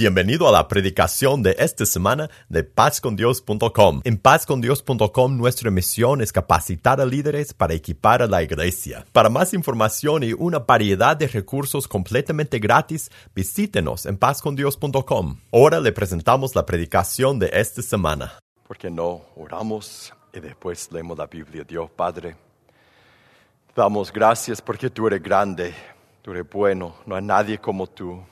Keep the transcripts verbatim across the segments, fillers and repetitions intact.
Bienvenido a la predicación de esta semana de paz con dios punto com. En paz con dios punto com nuestra misión es capacitar a líderes para equipar a la iglesia. Para más información y una variedad de recursos completamente gratis, visítenos en paz con dios punto com. Ahora le presentamos la predicación de esta semana. ¿Por qué no oramos y después leemos la Biblia? Dios Padre, damos gracias porque tú eres grande, tú eres bueno, no hay nadie como tú.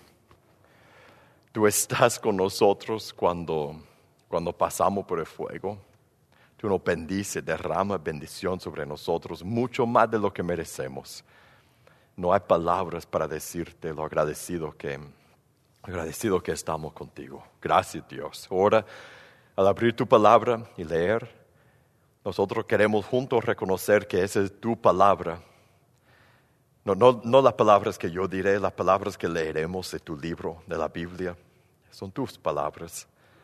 Tú estás con nosotros cuando, cuando pasamos por el fuego. Tú nos bendices, derrama bendición sobre nosotros, mucho más de lo que merecemos. No hay palabras para decirte lo agradecido que, agradecido que estamos contigo. Gracias, Dios. Ahora, al abrir tu palabra y leer, nosotros queremos juntos reconocer que esa es tu palabra. No, no, no las palabras que yo diré, las palabras que leeremos de tu libro, de la Biblia. Son tus palabras.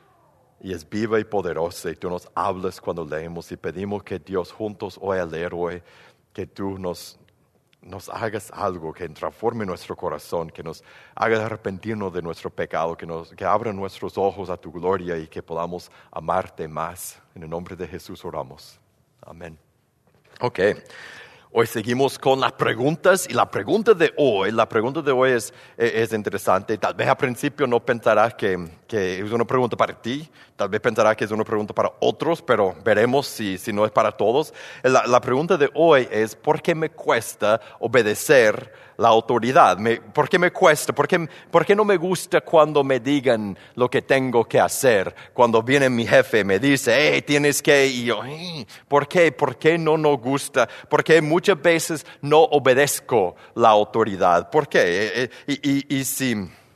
Y es viva y poderosa y tú nos hablas cuando leemos y pedimos que Dios juntos hoy al leer hoy, que tú nos, nos hagas algo que transforme nuestro corazón, que nos haga arrepentirnos de nuestro pecado, que, nos, que abra nuestros ojos a tu gloria y que podamos amarte más. En el nombre de Jesús oramos. Amén. Ok. Hoy seguimos con las preguntas y la pregunta de hoy, la pregunta de hoy es, es interesante. Tal vez al principio no pensarás que, que es una pregunta para ti, tal vez pensarás que es una pregunta para otros, pero veremos si, si no es para todos. La, la pregunta de hoy es, ¿por qué me cuesta obedecer la autoridad? Me, ¿Por qué me cuesta? ¿Por qué, ¿Por qué no me gusta cuando me digan lo que tengo que hacer? Cuando viene mi jefe y me dice, hey, tienes que, y yo, hey, ¿por qué? ¿Por qué no nos gusta? ¿Por qué muchas veces no obedezco la autoridad? ¿Por qué? Y, y, y, si,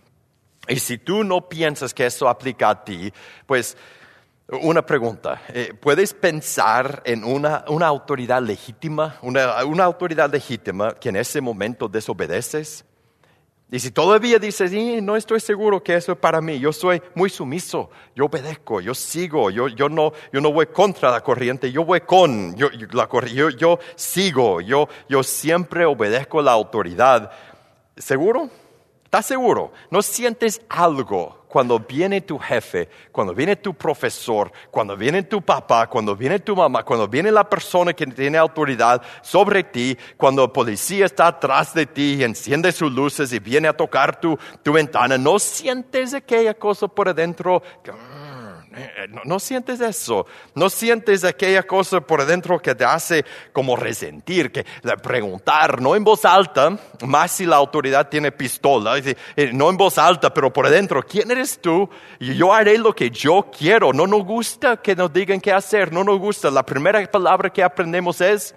y si tú no piensas que eso aplica a ti, pues una pregunta, eh, ¿puedes pensar en una, una autoridad legítima, una, una autoridad legítima que en ese momento desobedeces? Y si todavía dices, sí, no estoy seguro que eso es para mí, yo soy muy sumiso, yo obedezco, yo sigo, yo, yo, no, yo no voy contra la corriente, yo voy con yo, la corriente, yo, yo sigo, yo, yo siempre obedezco la autoridad. ¿Seguro? ¿Estás seguro? ¿No sientes algo cuando viene tu jefe, cuando viene tu profesor, cuando viene tu papá, cuando viene tu mamá, cuando viene la persona que tiene autoridad sobre ti, cuando el policía está atrás de ti y enciende sus luces y viene a tocar tu, tu ventana? ¿No sientes aquella cosa por adentro? No, no sientes eso, no sientes aquella cosa por adentro que te hace como resentir, que preguntar, no en voz alta, más si la autoridad tiene pistola, no en voz alta, pero por adentro, ¿quién eres tú? Yo haré lo que yo quiero. No nos gusta que nos digan qué hacer, no nos gusta. La primera palabra que aprendemos es,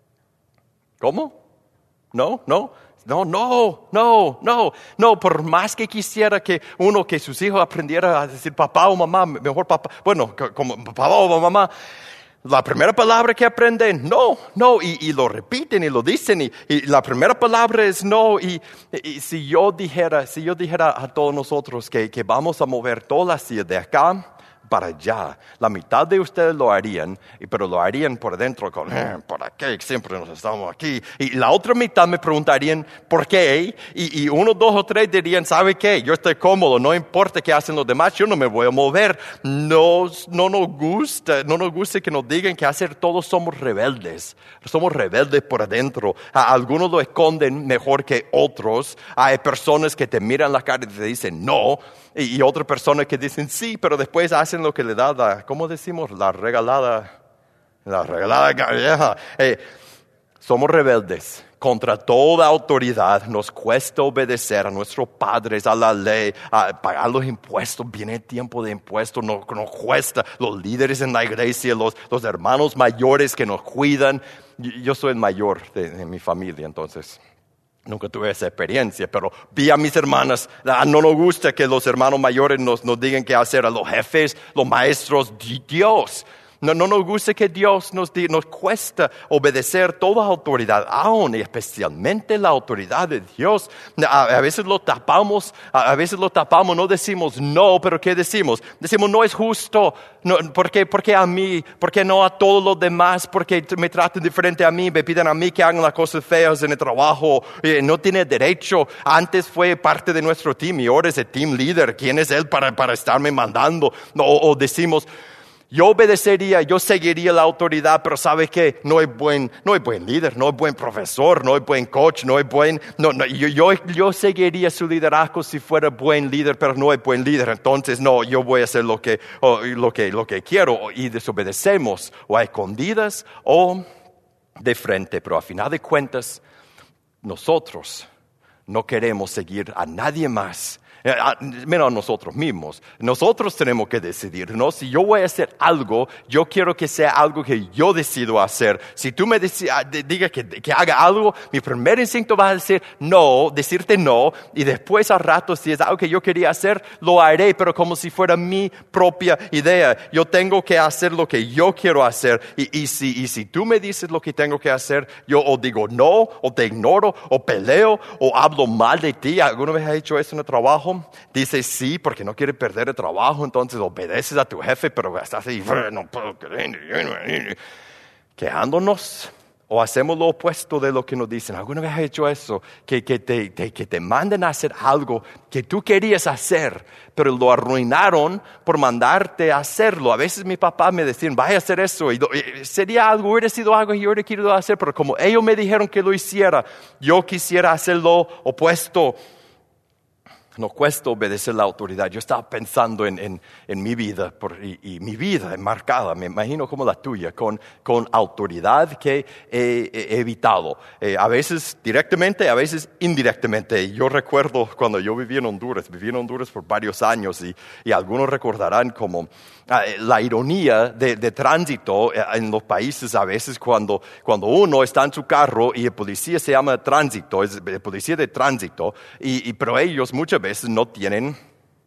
¿cómo? No, no. No, no, no, no, no, por más que quisiera que uno, que sus hijos aprendiera a decir papá o mamá, mejor papá, bueno, como papá o mamá, la primera palabra que aprenden, no, no, y, y lo repiten y lo dicen, y, y la primera palabra es no, y, y si yo dijera, si yo dijera a todos nosotros que, que vamos a mover toda la silla de acá para allá, la mitad de ustedes lo harían, pero lo harían por dentro con, eh, ¿para qué siempre nos estamos aquí? Y la otra mitad me preguntarían, ¿por qué? Y, y uno, dos o tres dirían, ¿sabe qué? Yo estoy cómodo, no importa qué hacen los demás, yo no me voy a mover. No, no nos gusta, no nos gusta que nos digan qué hacer, todos somos rebeldes, somos rebeldes por adentro. A algunos lo esconden mejor que otros, hay personas que te miran la cara y te dicen no, y, y otras personas que dicen sí, pero después hacen lo que le da la, ¿cómo decimos? La regalada, la regalada vieja. Eh, somos rebeldes contra toda autoridad, nos cuesta obedecer a nuestros padres, a la ley, a pagar los impuestos, viene el tiempo de impuestos, nos, nos cuesta, los líderes en la iglesia, los, los hermanos mayores que nos cuidan. Yo, yo soy el mayor de, de mi familia, entonces nunca tuve esa experiencia, pero vi a mis hermanas. Ah, no nos gusta que los hermanos mayores nos, nos digan qué hacer, a los jefes, los maestros, Dios. No, no nos gusta que Dios nos, nos cuesta obedecer toda autoridad, aún y especialmente la autoridad de Dios. A, a veces lo tapamos, a, a veces lo tapamos, no decimos no, pero ¿qué decimos? Decimos no es justo, no, ¿por qué, por qué a mí? ¿Por qué no a todos los demás? ¿Por qué me tratan diferente a mí? Me piden a mí que hagan las cosas feas en el trabajo, eh, no tiene derecho. Antes fue parte de nuestro team y ahora es el team leader. ¿Quién es él para, para estarme mandando? O, o decimos, yo obedecería, yo seguiría la autoridad, pero ¿sabe qué? No es buen, no es buen líder, no es buen profesor, no es buen coach, no es buen... No, no, yo, yo, yo seguiría su liderazgo si fuera buen líder, pero no es buen líder. Entonces, no, yo voy a hacer lo que, o, lo que, lo que quiero y desobedecemos o a escondidas o de frente. Pero a final de cuentas, nosotros no queremos seguir a nadie más. Menos a nosotros mismos. Nosotros tenemos que decidir, ¿no? Si yo voy a hacer algo, yo quiero que sea algo que yo decido hacer. Si tú me digas que, que haga algo, mi primer instinto va a decir no, decirte no, y después al rato, si es algo que yo quería hacer, lo haré, pero como si fuera mi propia idea. Yo tengo que hacer lo que yo quiero hacer, y, y, si, y si tú me dices lo que tengo que hacer, yo o digo no, o te ignoro, o peleo, o hablo mal de ti. ¿Alguna vez has hecho eso en el trabajo? Dices sí porque no quieres perder el trabajo, entonces obedeces a tu jefe, pero estás ahí, no puedo creer, quejándonos. O hacemos lo opuesto de lo que nos dicen. ¿Alguna vez has hecho eso? Que, que, te, te, que te manden a hacer algo que tú querías hacer, pero lo arruinaron por mandarte a hacerlo. A veces mi papá me decían, vaya a hacer eso. Y, y sería algo, hubiera sido algo que yo hubiera querido hacer, pero como ellos me dijeron que lo hiciera, yo quisiera hacer lo opuesto. Nos cuesta obedecer la autoridad. Yo estaba pensando en, en, en mi vida, por, y, y mi vida es marcada, me imagino como la tuya, con, con autoridad que he, he evitado. Eh, a veces directamente, a veces indirectamente. Yo recuerdo cuando yo vivía en Honduras, viví en Honduras por varios años, y, y algunos recordarán como eh, la ironía de, de tránsito en los países. A veces cuando, cuando uno está en su carro y el policía se llama tránsito, es el policía de tránsito, y, y, pero ellos muchas veces no tienen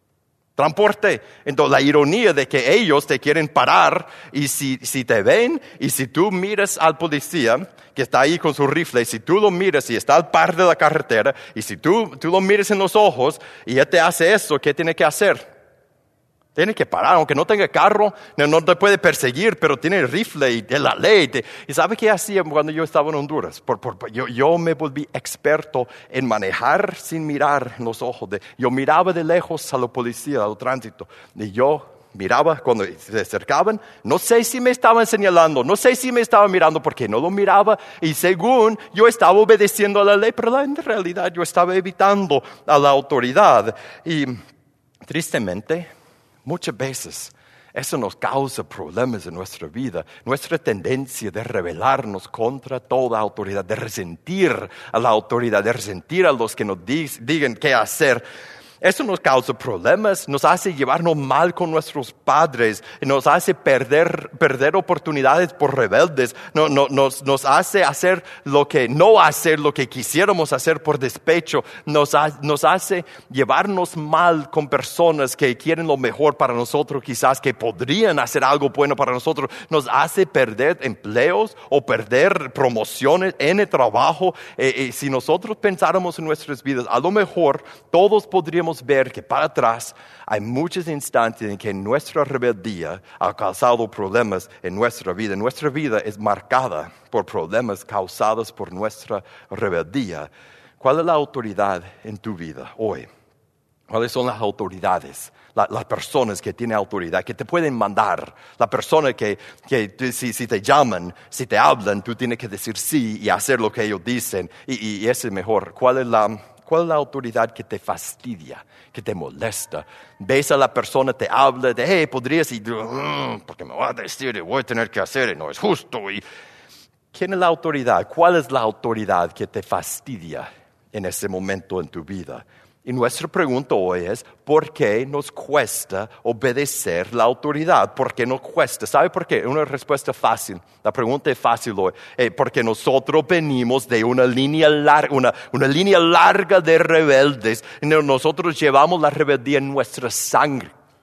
transporte. Entonces la ironía de que ellos te quieren parar, y si, si te ven y si tú miras al policía que está ahí con su rifle, si tú lo miras y está al par de la carretera, y si tú, tú lo miras en los ojos y él te hace eso, ¿qué tiene que hacer? Tiene que parar, aunque no tenga carro, no, no te puede perseguir, pero tiene el rifle y de la ley. Te, ¿Y sabe qué hacía cuando yo estaba en Honduras? Por, por, yo, yo me volví experto en manejar sin mirar en los ojos. De, yo miraba de lejos a los policías, a los tránsitos, y yo miraba cuando se acercaban. No sé si me estaban señalando, no sé si me estaban mirando, porque no lo miraba, y según yo estaba obedeciendo a la ley, pero en realidad yo estaba evitando a la autoridad. Y tristemente, muchas veces eso nos causa problemas en nuestra vida. Nuestra tendencia de rebelarnos contra toda autoridad, de resentir a la autoridad, de resentir a los que nos digan qué hacer. Eso nos causa problemas, nos hace llevarnos mal con nuestros padres, nos hace perder, perder oportunidades por rebeldes, no, no, nos, nos hace hacer lo que, no hacer lo que quisiéramos hacer por despecho, nos, ha, nos hace llevarnos mal con personas que quieren lo mejor para nosotros, quizás que podrían hacer algo bueno para nosotros, nos hace perder empleos o perder promociones en el trabajo. Eh, eh, si nosotros pensáramos en nuestras vidas, a lo mejor todos podríamos ver que para atrás hay muchas instancias en que nuestra rebeldía ha causado problemas en nuestra vida. Nuestra vida es marcada por problemas causados por nuestra rebeldía. ¿Cuál es la autoridad en tu vida hoy? ¿Cuáles son las autoridades? La, las personas que tienen autoridad, que te pueden mandar. La persona que, que si, si te llaman, si te hablan, tú tienes que decir sí y hacer lo que ellos dicen. Y, y ese es mejor. ¿Cuál es la... ¿Cuál es la autoridad que te fastidia, que te molesta? Ves a la persona, te habla de, hey, podrías, y mmm, porque me va a decir, y voy a tener que hacer, y no es justo. Y ¿quién es la autoridad? ¿Cuál es la autoridad que te fastidia en ese momento en tu vida? Y nuestra pregunta hoy es, ¿por qué nos cuesta obedecer la autoridad? ¿Por qué nos cuesta? ¿Sabe por qué? Una respuesta fácil. La pregunta es fácil hoy. Eh, porque nosotros venimos de una línea, larga, una, una línea larga de rebeldes. Nosotros llevamos la rebeldía en nuestra sangre.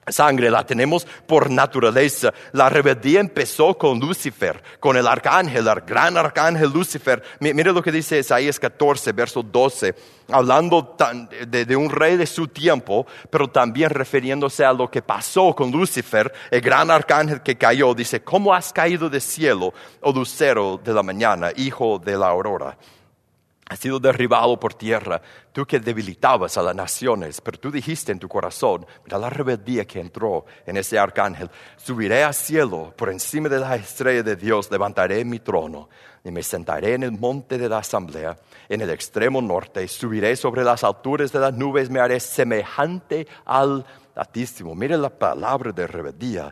sangre, la tenemos por naturaleza. La rebeldía empezó con Lucifer, con el arcángel, el gran arcángel Lucifer. Mire lo que dice Isaías catorce, verso doce, hablando de, de un rey de su tiempo, pero también refiriéndose a lo que pasó con Lucifer, el gran arcángel que cayó. Dice: ¿cómo has caído del cielo, oh lucero de la mañana, hijo de la aurora? Has sido derribado por tierra, tú que debilitabas a las naciones, pero tú dijiste en tu corazón: mira la rebeldía que entró en ese arcángel. Subiré al cielo, por encima de las estrellas de Dios, levantaré mi trono y me sentaré en el monte de la asamblea, en el extremo norte. Subiré sobre las alturas de las nubes, me haré semejante al Altísimo. Mire la palabra de rebeldía.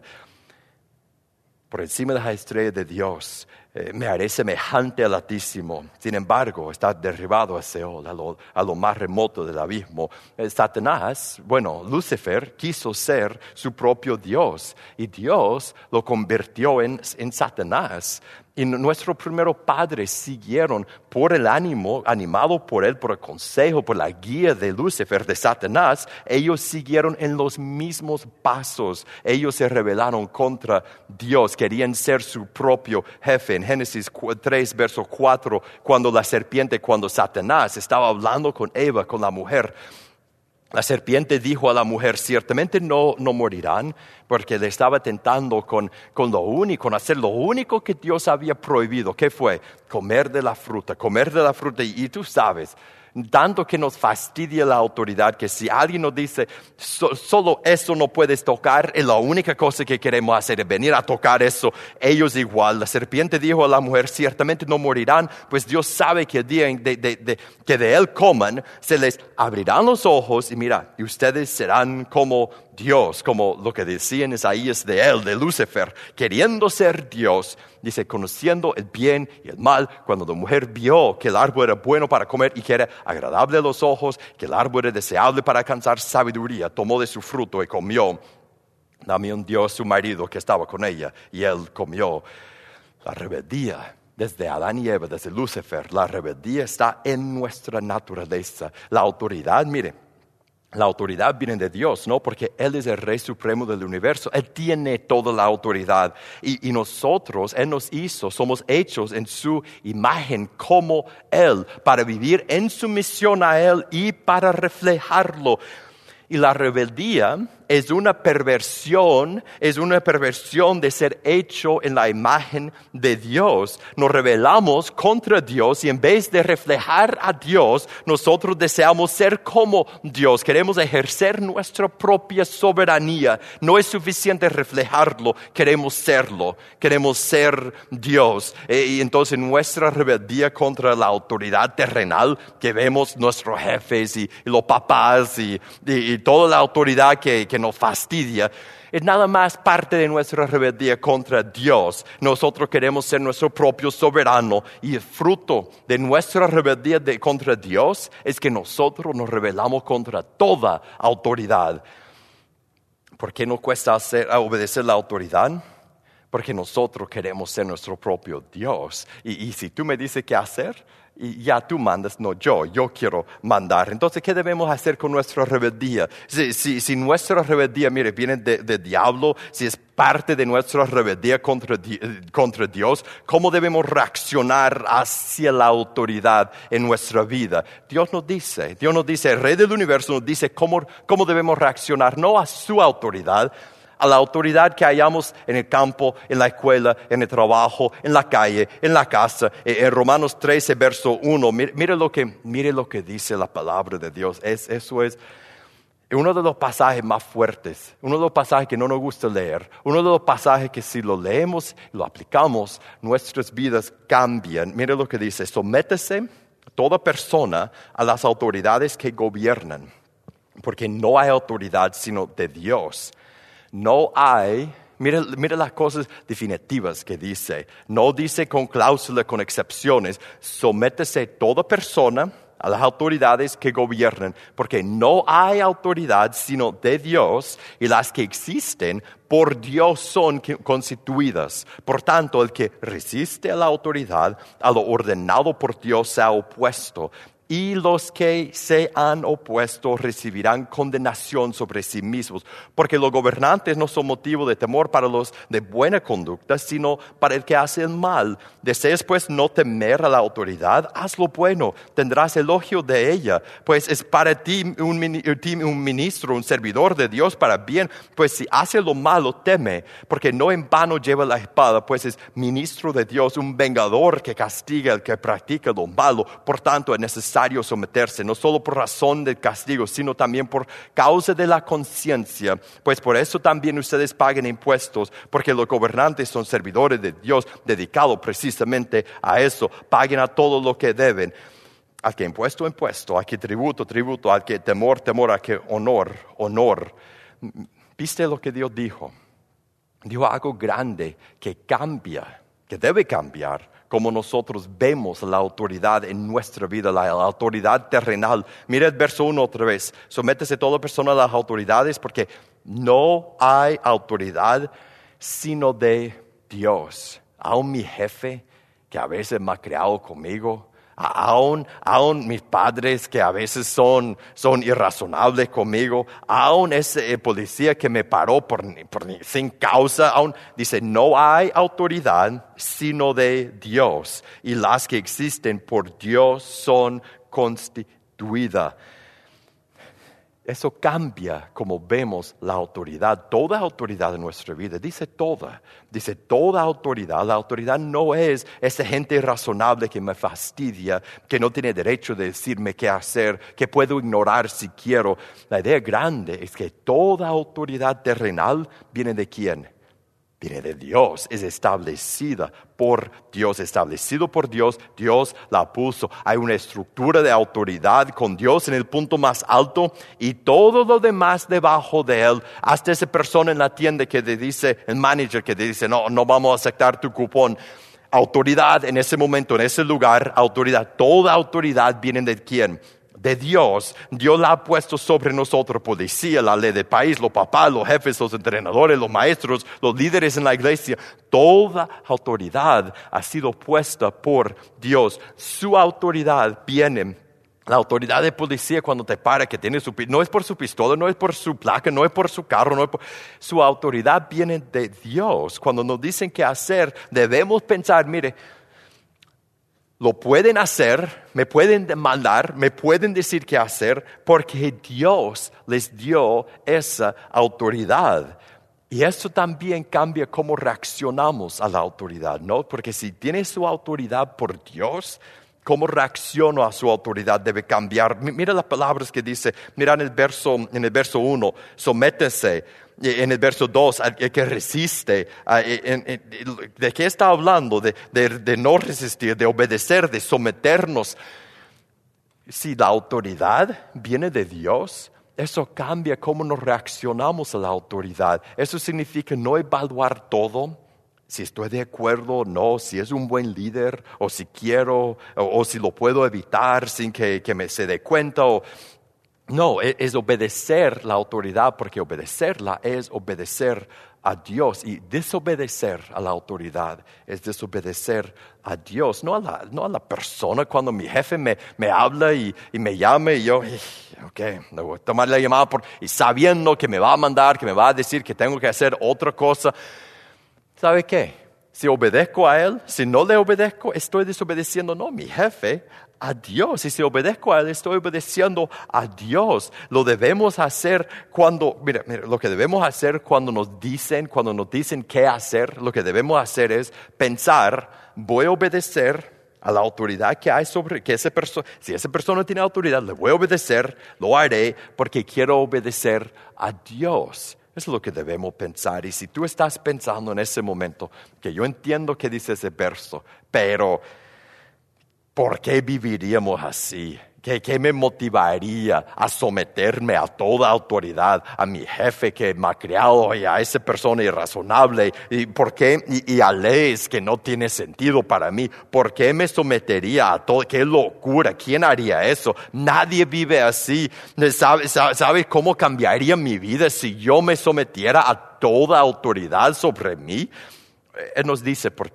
Por encima de las estrellas de Dios, eh, me haré semejante al Altísimo. Sin embargo, está derribado a Seol, a lo, a lo más remoto del abismo. Eh, Satanás, bueno, Lucifer quiso ser su propio Dios, y Dios lo convirtió en, en Satanás. Y nuestros primeros padres siguieron por el ánimo, animado por él, por el consejo, por la guía de Lucifer, de Satanás. Ellos siguieron en los mismos pasos. Ellos se rebelaron contra Dios, querían ser su propio jefe. En Génesis tres, verso cuatro, cuando la serpiente, cuando Satanás estaba hablando con Eva, con la mujer, la serpiente dijo a la mujer: ciertamente no, no morirán, porque le estaba tentando con, con lo único, con hacer lo único que Dios había prohibido. ¿Qué fue? Comer de la fruta, comer de la fruta. Y, y tú sabes, tanto que nos fastidia la autoridad, que si alguien nos dice: so, solo eso no puedes tocar, es la única cosa que queremos hacer, es venir a tocar eso. Ellos igual. La serpiente dijo a la mujer: ciertamente no morirán, pues Dios sabe que el día de, de, de, que de él coman, se les abrirán los ojos, y mira, y ustedes serán como Dios, como lo que decía en Isaías de él, de Lucifer, queriendo ser Dios. Dice: conociendo el bien y el mal. Cuando la mujer vio que el árbol era bueno para comer y que era agradable a los ojos, que el árbol era deseable para alcanzar sabiduría, tomó de su fruto y comió. También dio a su marido que estaba con ella, y él comió. La rebeldía, desde Adán y Eva, desde Lucifer, la rebeldía está en nuestra naturaleza. La autoridad, mire, la autoridad viene de Dios, ¿no? Porque Él es el Rey Supremo del universo. Él tiene toda la autoridad. Y, y nosotros, Él nos hizo, somos hechos en su imagen como Él, para vivir en sumisión a Él y para reflejarlo. Y la rebeldía es una perversión, es una perversión de ser hecho en la imagen de Dios. Nos rebelamos contra Dios, y en vez de reflejar a Dios, nosotros deseamos ser como Dios. Queremos ejercer nuestra propia soberanía. No es suficiente reflejarlo, queremos serlo. Queremos ser Dios. Y entonces nuestra rebeldía contra la autoridad terrenal que vemos, nuestros jefes y, y los papás y, y, y toda la autoridad que, que nos fastidia, es nada más parte de nuestra rebeldía contra Dios. Nosotros queremos ser nuestro propio soberano, y el fruto de nuestra rebeldía de, contra Dios es que nosotros nos rebelamos contra toda autoridad. ¿Por qué nos cuesta hacer, obedecer la autoridad? Porque nosotros queremos ser nuestro propio Dios. Y, y si tú me dices qué hacer, y ya tú mandas, no yo, yo quiero mandar. Entonces, ¿qué debemos hacer con nuestra rebeldía? Si, si, si nuestra rebeldía, mire, viene del de diablo, si es parte de nuestra rebeldía contra, contra Dios, ¿cómo debemos reaccionar hacia la autoridad en nuestra vida? Dios nos dice, Dios nos dice, el Rey del universo nos dice cómo, cómo debemos reaccionar, no a su autoridad, a la autoridad que hayamos en el campo, en la escuela, en el trabajo, en la calle, en la casa. En Romanos trece, verso uno, mire, mire, lo, que, mire lo que dice la palabra de Dios. Es, eso es uno de los pasajes más fuertes, uno de los pasajes que no nos gusta leer, uno de los pasajes que si lo leemos y lo aplicamos, nuestras vidas cambian. Mire lo que dice: sométese toda persona a las autoridades que gobiernan, porque no hay autoridad sino de Dios. No hay, mire, mire las cosas definitivas que dice. No dice con cláusula, con excepciones. Sométese toda persona a las autoridades que gobiernan, porque no hay autoridad sino de Dios, y las que existen por Dios son constituidas. Por tanto, el que resiste a la autoridad, a lo ordenado por Dios, se ha opuesto, y los que se han opuesto recibirán condenación sobre sí mismos, porque los gobernantes no son motivo de temor para los de buena conducta, sino para el que hace el mal. Deseas pues no temer a la autoridad, haz lo bueno, tendrás elogio de ella, pues es para ti un, un ministro, un servidor de Dios para bien, pues si hace lo malo, teme, porque no en vano lleva la espada, pues es ministro de Dios, un vengador que castiga al que practica lo malo. Por tanto, es necesario someterse, no solo por razón del castigo, sino también por causa de la conciencia, pues por eso también ustedes pagan impuestos, porque los gobernantes son servidores de Dios, dedicados precisamente a eso. Paguen a todo lo que deben. Al que impuesto, impuesto, al que tributo, tributo, al que temor, temor, al que honor, honor. ¿Viste lo que Dios dijo? Dijo algo grande que cambia, que debe cambiar, como nosotros vemos la autoridad en nuestra vida, la, la autoridad terrenal. Mira el verso uno otra vez. Sométese toda persona a las autoridades, porque no hay autoridad sino de Dios. Aún mi jefe, que a veces me ha criado conmigo, Aún, aún mis padres que a veces son, son irrazonables conmigo, aún ese policía que me paró por, por, sin causa, aún dice, no hay autoridad sino de Dios, y las que existen por Dios son constituidas. Eso cambia como vemos la autoridad, toda autoridad en nuestra vida. Dice toda, dice toda autoridad. La autoridad no es esa gente irrazonable que me fastidia, que no tiene derecho de decirme qué hacer, que puedo ignorar si quiero. La idea grande es que toda autoridad terrenal viene de ¿quién? Viene de Dios, es establecida por Dios, establecido por Dios, Dios la puso. Hay una estructura de autoridad con Dios en el punto más alto y todo lo demás debajo de él. Hasta esa persona en la tienda que te dice, el manager que te dice, no, no vamos a aceptar tu cupón. Autoridad en ese momento, en ese lugar, autoridad. Toda autoridad viene de ¿quién? De Dios. Dios la ha puesto sobre nosotros, policía, la ley del país, los papás, los jefes, los entrenadores, los maestros, los líderes en la iglesia. Toda autoridad ha sido puesta por Dios. Su autoridad viene. La autoridad de policía cuando te para, que tiene su, no es por su pistola, no es por su placa, no es por su carro, no es por, su autoridad viene de Dios. Cuando nos dicen qué hacer, debemos pensar, mire, lo pueden hacer, me pueden demandar, me pueden decir qué hacer, porque Dios les dio esa autoridad. Y eso también cambia cómo reaccionamos a la autoridad, ¿no? Porque si tiene su autoridad por Dios, cómo reacciono a su autoridad debe cambiar. Mira las palabras que dice, mira en el verso, en el verso uno, sométese. En el verso dos, el que resiste, ¿de qué está hablando? De, de, de no resistir, de obedecer, de someternos. Si la autoridad viene de Dios, eso cambia cómo nos reaccionamos a la autoridad. Eso significa no evaluar todo, si estoy de acuerdo o no, si es un buen líder, o si quiero, o, o si lo puedo evitar sin que, que me se dé cuenta, o... No, es obedecer la autoridad, porque obedecerla es obedecer a Dios. Y desobedecer a la autoridad es desobedecer a Dios, no a la, no a la persona. Cuando mi jefe me, me habla y, y me llame y yo, ok, le voy a tomar la llamada por, y sabiendo que me va a mandar, que me va a decir que tengo que hacer otra cosa. ¿Sabe qué? Si obedezco a él, si no le obedezco, estoy desobedeciendo no a mi jefe, a Dios. Y si obedezco a él, estoy obedeciendo a Dios. Lo debemos hacer cuando, mira, mira, lo que debemos hacer cuando nos dicen, cuando nos dicen qué hacer, lo que debemos hacer es pensar, voy a obedecer a la autoridad que hay sobre, que esa persona, si esa persona tiene autoridad, le voy a obedecer, lo haré porque quiero obedecer a Dios. Eso es lo que debemos pensar. Y si tú estás pensando en ese momento, que yo entiendo que dice ese verso, pero ¿por qué viviríamos así? ¿Qué, qué me motivaría a someterme a toda autoridad, a mi jefe que me ha criado y a esa persona irrazonable? ¿Y por qué? Y, y a leyes que no tienen sentido para mí. ¿Por qué me sometería a todo? ¡Qué locura! ¿Quién haría eso? Nadie vive así. ¿Sabes sabe, sabe cómo cambiaría mi vida si yo me sometiera a toda autoridad sobre mí? Él nos dice por qué.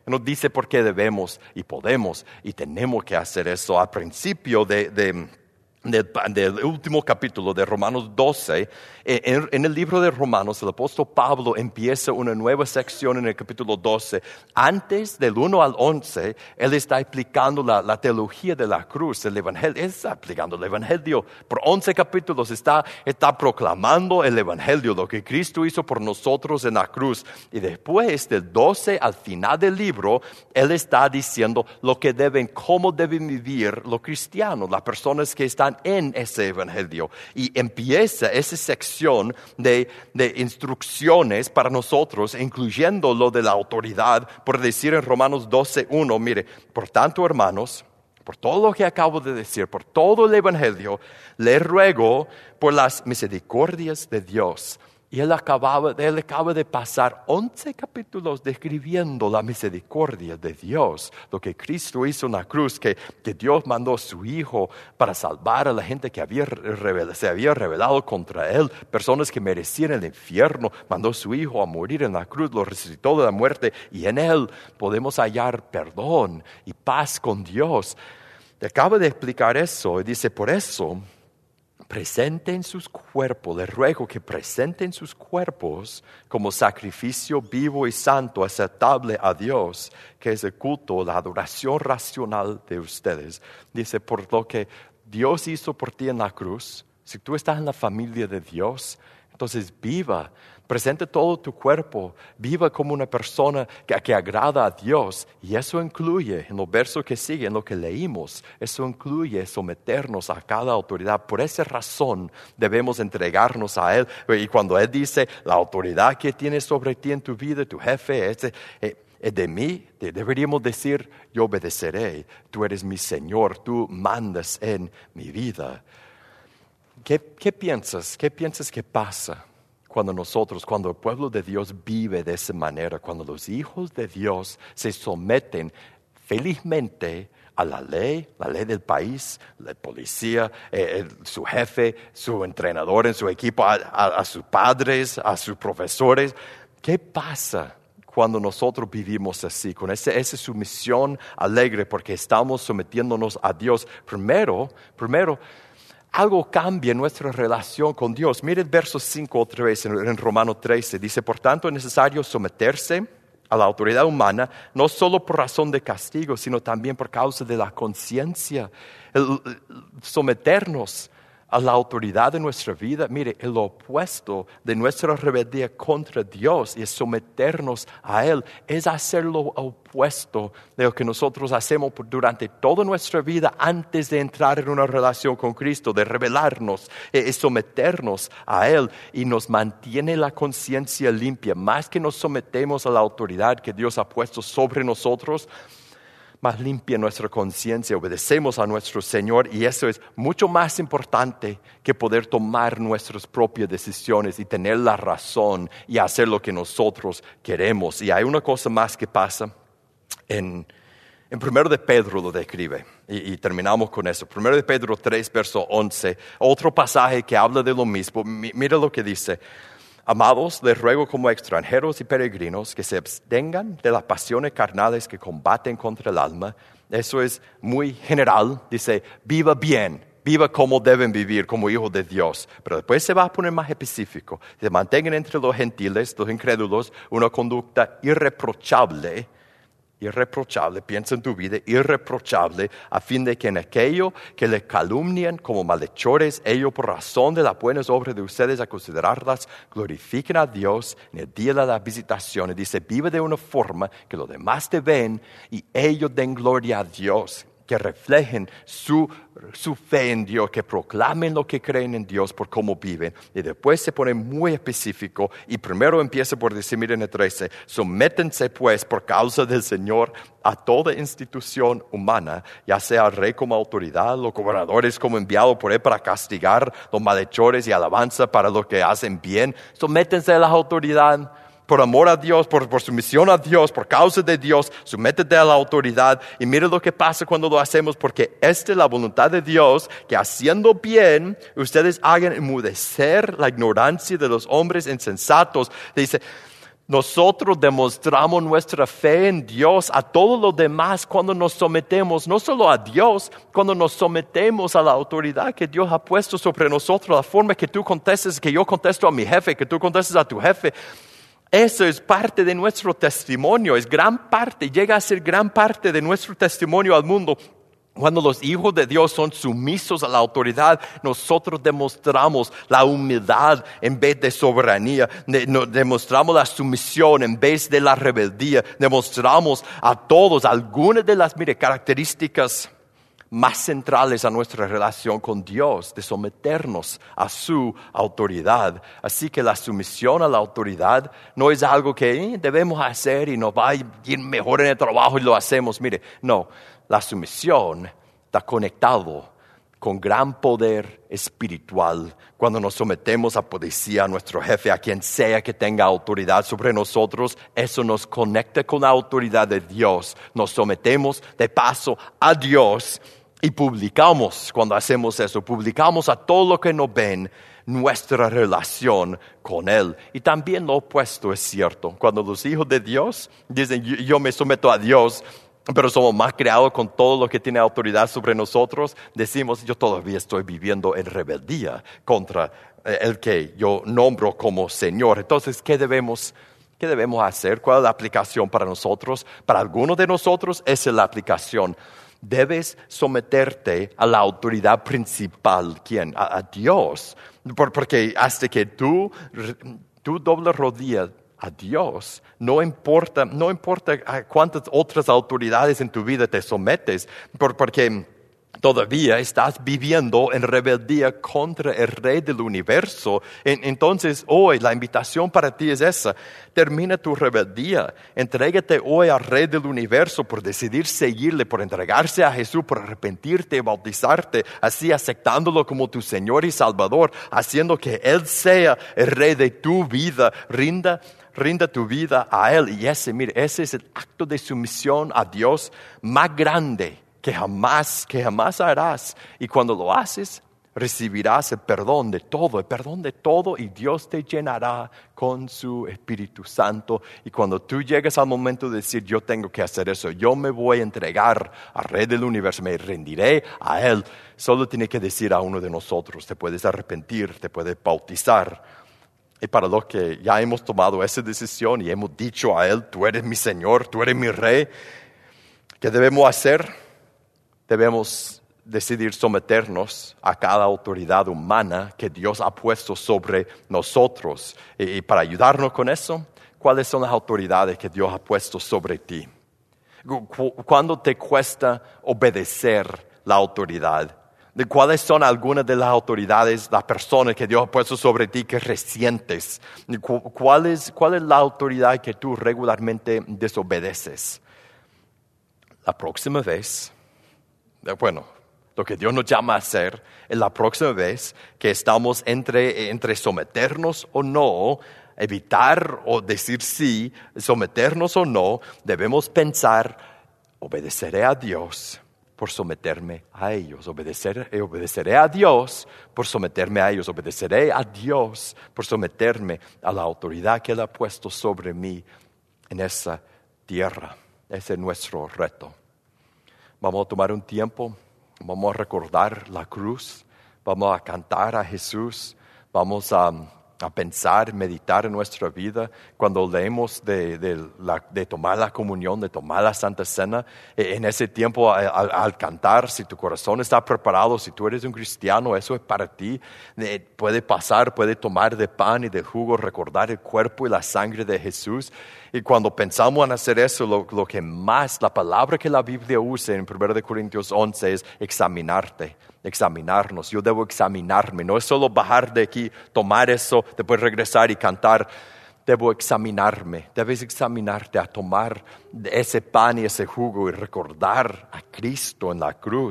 Nos dice por qué debemos y podemos y tenemos que hacer eso. Al principio de... de Del, del último capítulo de Romanos doce, en, en el libro de Romanos, el apóstol Pablo empieza una nueva sección en el capítulo doce. Antes del uno al once, él está explicando la, la teología de la cruz, el evangelio. Él está explicando el evangelio. Por once capítulos está, está proclamando el evangelio, lo que Cristo hizo por nosotros en la cruz. Y después del doce al final del libro, él está diciendo lo que deben, cómo deben vivir los cristianos, las personas que están en ese evangelio. Y empieza esa sección de, de instrucciones para nosotros, incluyendo lo de la autoridad, por decir en Romanos doce uno, mire, por tanto, hermanos, por todo lo que acabo de decir, por todo el evangelio, les ruego por las misericordias de Dios. Y él, acababa, él acaba de pasar once capítulos describiendo la misericordia de Dios, lo que Cristo hizo en la cruz, que, que Dios mandó a su Hijo para salvar a la gente que había revelado, se había rebelado contra él, personas que merecían el infierno, mandó a su Hijo a morir en la cruz, lo resucitó de la muerte y en él podemos hallar perdón y paz con Dios. Acaba de explicar eso y dice, por eso, presenten sus cuerpos, les ruego que presenten sus cuerpos como sacrificio vivo y santo, aceptable a Dios, que es el culto, la adoración racional de ustedes. Dice, por lo que Dios hizo por ti en la cruz, si tú estás en la familia de Dios, entonces viva, presente todo tu cuerpo, viva como una persona que, que agrada a Dios. Y eso incluye, en los versos que siguen, en lo que leímos, eso incluye someternos a cada autoridad. Por esa razón debemos entregarnos a Él. Y cuando Él dice, la autoridad que tienes sobre ti en tu vida, tu jefe, es de, es de mí, deberíamos decir, yo obedeceré. Tú eres mi Señor, tú mandas en mi vida. ¿Qué, qué piensas? ¿Qué piensas que pasa cuando nosotros, cuando el pueblo de Dios vive de esa manera, cuando los hijos de Dios se someten felizmente a la ley, la ley del país, la policía, eh, el, su jefe, su entrenador en su equipo, a, a, a sus padres, a sus profesores? ¿Qué pasa cuando nosotros vivimos así, con esa, esa sumisión alegre porque estamos sometiéndonos a Dios? Primero, primero, algo cambia en nuestra relación con Dios. Mire el verso cinco otra vez en, en Romanos trece. Dice, por tanto es necesario someterse a la autoridad humana, no solo por razón de castigo, sino también por causa de la conciencia. El, el, someternos a la autoridad de nuestra vida, mire, el opuesto de nuestra rebeldía contra Dios y es someternos a Él, es hacer lo opuesto de lo que nosotros hacemos durante toda nuestra vida antes de entrar en una relación con Cristo, de rebelarnos, es someternos a Él y nos mantiene la conciencia limpia. Más que nos sometemos a la autoridad que Dios ha puesto sobre nosotros, más limpia nuestra conciencia, obedecemos a nuestro Señor y eso es mucho más importante que poder tomar nuestras propias decisiones y tener la razón y hacer lo que nosotros queremos. Y hay una cosa más que pasa en, en primero de Pedro lo describe y, y terminamos con eso. primero de Pedro tres, verso once, otro pasaje que habla de lo mismo. Mira lo que dice. Amados, les ruego como extranjeros y peregrinos que se abstengan de las pasiones carnales que combaten contra el alma. Eso es muy general. Dice, viva bien, viva como deben vivir como hijos de Dios. Pero después se va a poner más específico. Se mantengan entre los gentiles, los incrédulos, una conducta irreprochable. Irreprochable, piensa en tu vida, irreprochable, a fin de que en aquello que le calumnian como malhechores, ellos por razón de las buenas obras de ustedes a considerarlas, glorifiquen a Dios en el día de la visitación. Y dice, vive de una forma que los demás te ven y ellos den gloria a Dios, que reflejen su, su fe en Dios, que proclamen lo que creen en Dios por cómo viven. Y después se pone muy específico y primero empieza por decir, miren el trece, sométense pues por causa del Señor a toda institución humana, ya sea el rey como autoridad, los gobernadores como enviados por él para castigar los malhechores y alabanza para los que hacen bien. Sométense a la autoridad. Por amor a Dios, por, por sumisión a Dios, por causa de Dios, sométete a la autoridad. Y mira lo que pasa cuando lo hacemos, porque esta es la voluntad de Dios, que haciendo bien, ustedes hagan enmudecer la ignorancia de los hombres insensatos. Dice, Nosotros demostramos nuestra fe en Dios a todo lo demás cuando nos sometemos, no solo a Dios, cuando nos sometemos a la autoridad que Dios ha puesto sobre nosotros, la forma que tú contestes, que yo contesto a mi jefe, que tú contestes a tu jefe. Eso es parte de nuestro testimonio, es gran parte, llega a ser gran parte de nuestro testimonio al mundo. Cuando los hijos de Dios son sumisos a la autoridad, nosotros demostramos la humildad en vez de soberanía, demostramos la sumisión en vez de la rebeldía, demostramos a todos algunas de las mire, características más centrales a nuestra relación con Dios, de someternos a su autoridad. Así que la sumisión a la autoridad no es algo que eh, debemos hacer y nos va a ir mejor en el trabajo y lo hacemos. Mire, no. La sumisión está conectado con gran poder espiritual. Cuando nos sometemos a policía, a nuestro jefe, a quien sea que tenga autoridad sobre nosotros, eso nos conecta con la autoridad de Dios. Nos sometemos de paso a Dios y publicamos, cuando hacemos eso, publicamos a todo lo que nos ven nuestra relación con Él. Y también lo opuesto es cierto. Cuando los hijos de Dios dicen, yo, yo me someto a Dios, pero somos más creados con todo lo que tiene autoridad sobre nosotros, decimos, yo todavía estoy viviendo en rebeldía contra el que yo nombro como Señor. Entonces, ¿qué debemos, qué debemos hacer? ¿Cuál es la aplicación para nosotros? Para algunos de nosotros, esa es la aplicación. Debes someterte a la autoridad principal. ¿Quién? A, a Dios. Porque hasta que tú, tú dobles rodillas a Dios, no importa, no importa a cuántas otras autoridades en tu vida te sometes, porque todavía estás viviendo en rebeldía contra el Rey del universo. Entonces hoy la invitación para ti es esa: termina tu rebeldía, entrégate hoy al Rey del universo por decidir seguirle, por entregarse a Jesús, por arrepentirte y bautizarte, así aceptándolo como tu Señor y Salvador, haciendo que Él sea el Rey de tu vida. Rinda Rinda tu vida a Él. Y ese, mire, ese es el acto de sumisión a Dios más grande que jamás, que jamás harás. Y cuando lo haces, recibirás el perdón de todo, el perdón de todo, y Dios te llenará con su Espíritu Santo. Y cuando tú llegues al momento de decir, yo tengo que hacer eso, yo me voy a entregar al Rey del universo, me rendiré a Él, solo tiene que decir a uno de nosotros, te puedes arrepentir, te puedes bautizar. Y para los que ya hemos tomado esa decisión y hemos dicho a Él, tú eres mi Señor, tú eres mi Rey, ¿qué debemos hacer? Debemos decidir someternos a cada autoridad humana que Dios ha puesto sobre nosotros. Y para ayudarnos con eso, ¿cuáles son las autoridades que Dios ha puesto sobre ti? ¿Cuándo te cuesta obedecer la autoridad? ¿De cuáles son algunas de las autoridades, las personas que Dios ha puesto sobre ti que resientes? ¿Cuál es, cuál es la autoridad que tú regularmente desobedeces? La próxima vez, bueno, lo que Dios nos llama a hacer es la próxima vez que estamos entre, entre someternos o no, evitar o decir sí, someternos o no, debemos pensar, obedeceré a Dios por someterme a ellos, obedecer, obedeceré a Dios por someterme a ellos, obedeceré a Dios por someterme a la autoridad que Él ha puesto sobre mí en esa tierra. Ese es nuestro reto. Vamos a tomar un tiempo, vamos a recordar la cruz, vamos a cantar a Jesús, vamos a, a pensar, meditar en nuestra vida. Cuando leemos de, de, la, de tomar la comunión, de tomar la Santa Cena, en ese tiempo al, al cantar, si tu corazón está preparado, si tú eres un cristiano, eso es para ti. Puede pasar, puede tomar de pan y de jugo, recordar el cuerpo y la sangre de Jesús. Y cuando pensamos en hacer eso, lo, lo que más, la palabra que la Biblia usa en primera Corintios once es examinarte, examinarnos. Yo debo examinarme, no es solo bajar de aquí, tomar eso, después regresar y cantar. Debo examinarme, debes examinarte a tomar ese pan y ese jugo y recordar a Cristo en la cruz.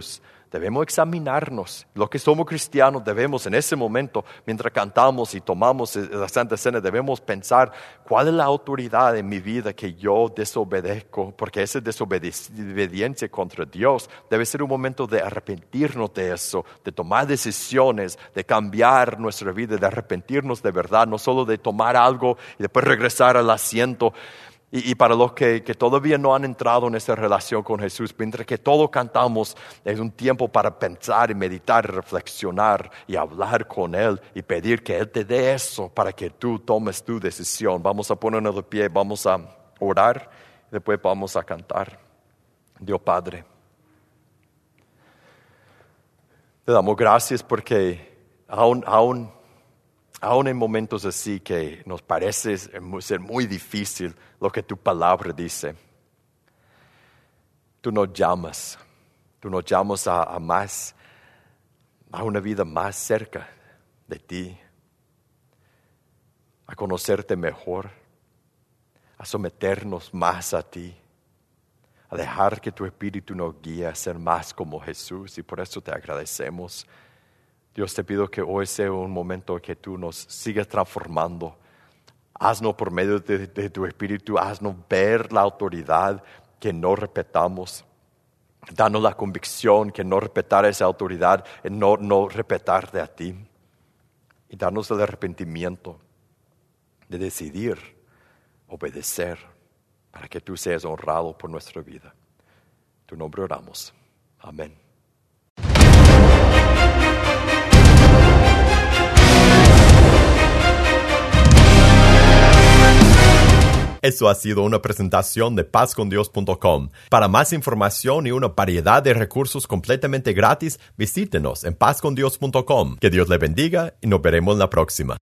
Debemos examinarnos. Los que somos cristianos debemos en ese momento, mientras cantamos y tomamos la Santa Cena, debemos pensar cuál es la autoridad en mi vida que yo desobedezco, porque esa desobediencia contra Dios debe ser un momento de arrepentirnos de eso, de tomar decisiones, de cambiar nuestra vida, de arrepentirnos de verdad, no solo de tomar algo y después regresar al asiento. Y, y para los que, que todavía no han entrado en esa relación con Jesús, mientras que todos cantamos, es un tiempo para pensar y meditar, y reflexionar y hablar con Él y pedir que Él te dé eso para que tú tomes tu decisión. Vamos a ponernos de pie, vamos a orar y después vamos a cantar. Dios Padre, te damos gracias porque aún... aún Aún en momentos así que nos parece ser muy difícil lo que tu palabra dice, tú nos llamas, tú nos llamas a, a más, a una vida más cerca de ti, a conocerte mejor, a someternos más a ti, a dejar que tu Espíritu nos guíe a ser más como Jesús, y por eso te agradecemos. Dios, te pido que hoy sea un momento que tú nos sigas transformando. Haznos por medio de, de tu Espíritu, haznos ver la autoridad que no respetamos. Danos la convicción que no respetar esa autoridad es no, no respetarte a ti. Y danos el arrepentimiento de decidir obedecer para que tú seas honrado por nuestra vida. En tu nombre oramos. Amén. Eso ha sido una presentación de paz con dios punto com. Para más información y una variedad de recursos completamente gratis, visítenos en paz con dios punto com. Que Dios le bendiga y nos veremos la próxima.